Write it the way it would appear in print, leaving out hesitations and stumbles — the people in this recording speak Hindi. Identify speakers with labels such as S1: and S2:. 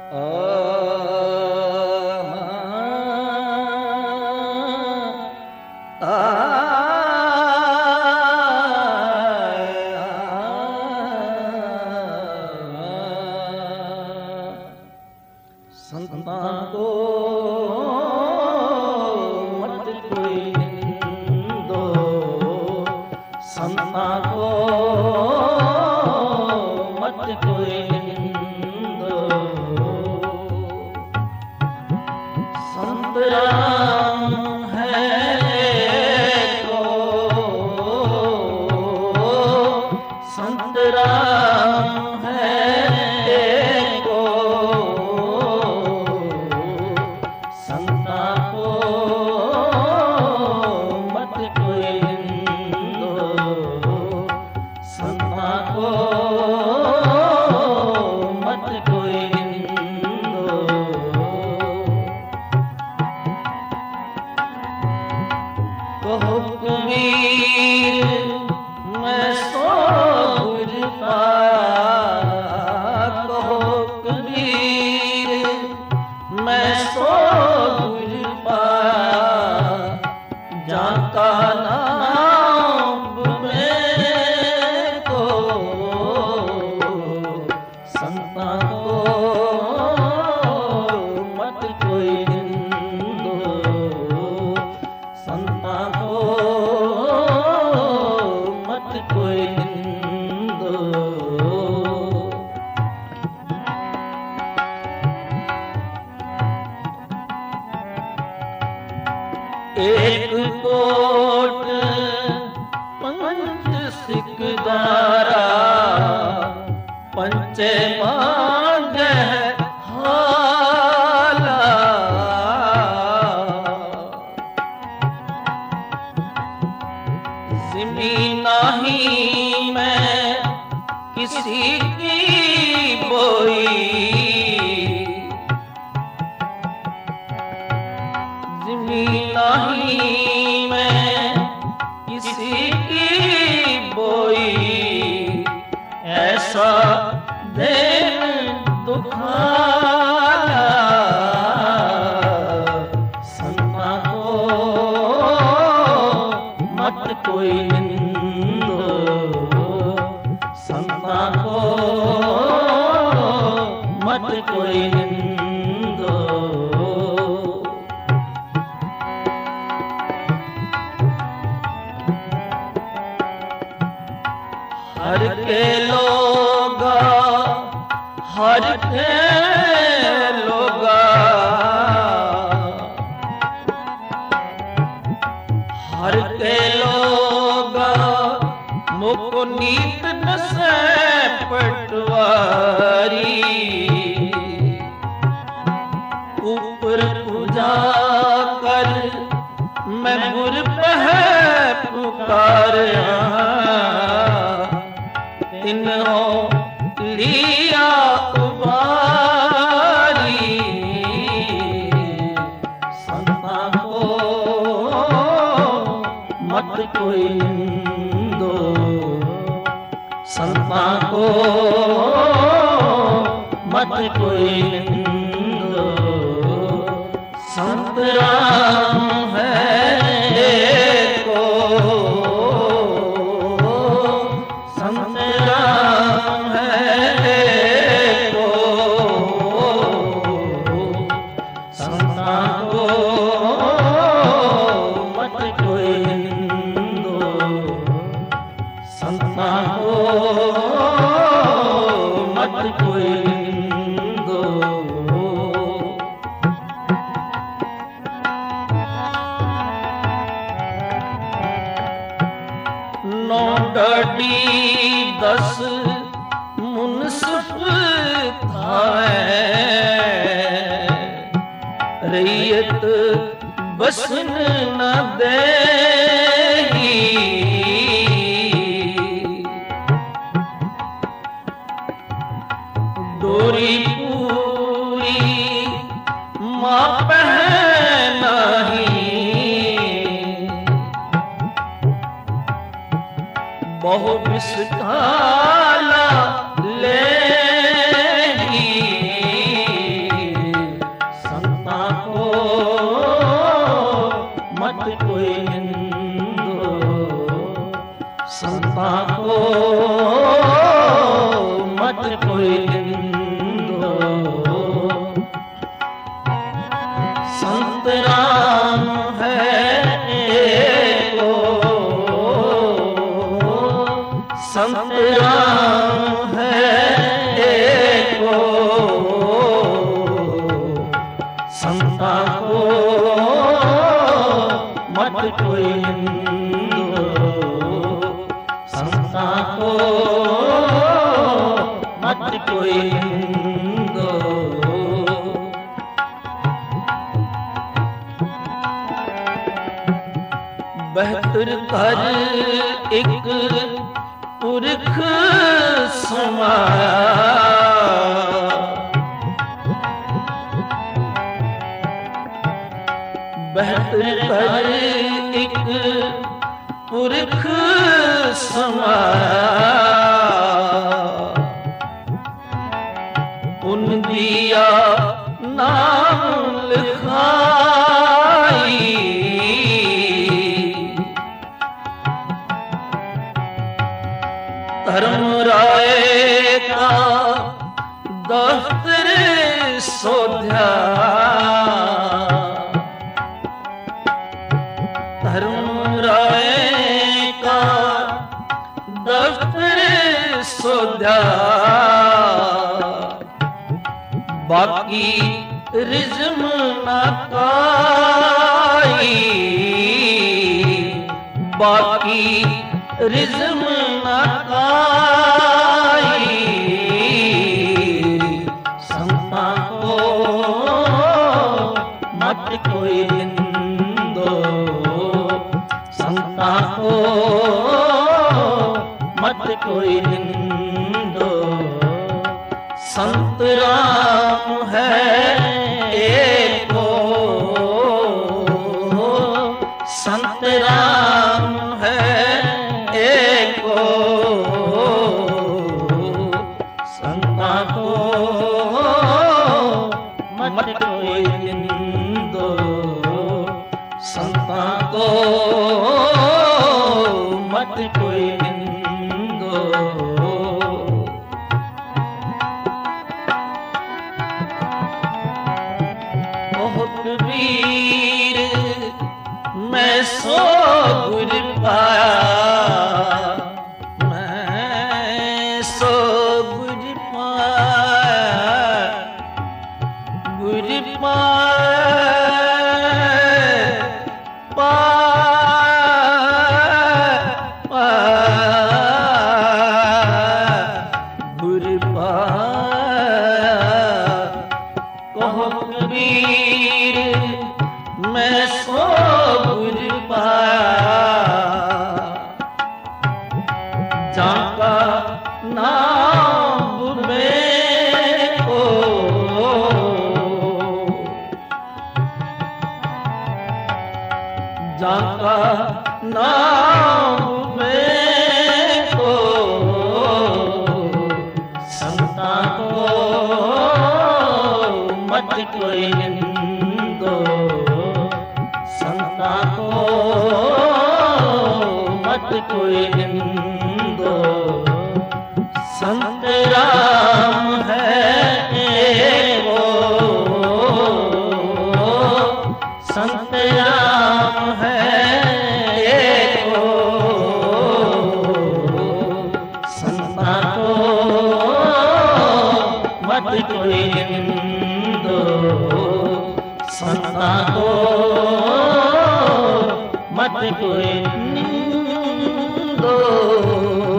S1: एक कोट पंच सिकदारा पंचे मांग हाला ज़मीन नहीं मैं किसी की बोई नहीं मैं किसी की बोई ऐसा दिन दुखाया संता को मत कोई निंदो संता को मत कोई निंदो हर के लोगा हर के लोगा हर के लोगा मुको नीत न से पटवारी ऊपर पूजा कर मैं गुर पह पुकारा तिन्हों लिया उबारी संता को मत कोई निंदो संता को मत कोई निंदो संत राम है डडी 10 मुनसिफ थावे रैयत बसन न देगी डोरी पूरी माँ नहीं बहु विस्ताला लेगी संत राम है एको, संता को मत कोई निंदो, संता को मत कोई निंदो। बेहतर कर एक पुरख समाया, बेहतर कर एक पुरख समाया, उन दिया नाम लिखाई, धर्म राय का दफ्तर सोध्या, धर्म राय का दफ्तर सोध्या, बाकी रिज़्म ना काई, बाकी रिज़्म ना काई, संता को मत कोई निंदो, संता को मत कोई निंदो। संत राम है एको, संत राम है एको, संता को मत कोई निंदो, संता को मत कोई निंदो। कबीर मैं सो गुर पाया, मैं सो गुर पाया, गुर गुर कहो कबीर मैं सो गुर पाया, जाका नाम में को, जाका नाम में को, संता को मत कोई निंदो, संता को मत कोई निंदो। संत राम है एको, संत राम है एको, संता को मत कोई निंदो, संता को मत कोई निंदो।